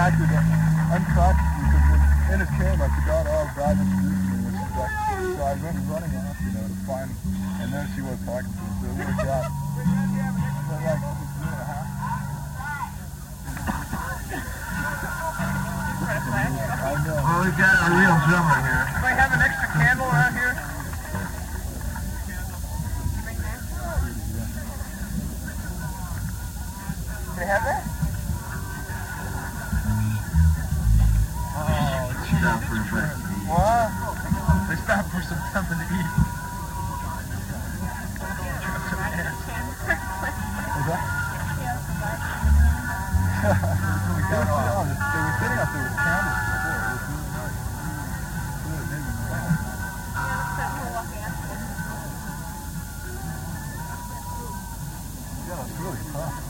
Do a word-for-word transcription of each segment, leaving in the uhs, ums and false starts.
exactly that. Unconsciously, because when in it came, I forgot all God introduced me, which is like, so I went running off, you know, to find, and then she was talking to me, so we worked out. But like, it was two and a half. I know. Well, we've got a real drummer here. Do I have an extra candle around here? They have that? Oh, she stopped for a bite. What? They stopped for some something to eat. Is that? They were sitting up there with candles before. It was really nice. Really made me mad. Yeah, it's really tough.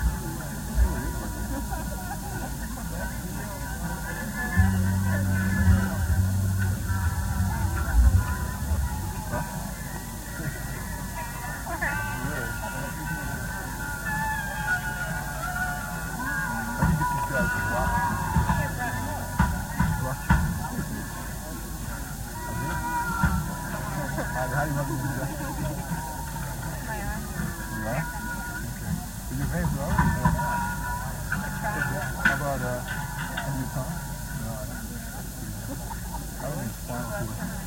How do you want me to do that? My arm. You are? Okay. But your veins are already worn out. How about, uh, on your tongue? No, I don't think so. I don't think it's spinal fluid.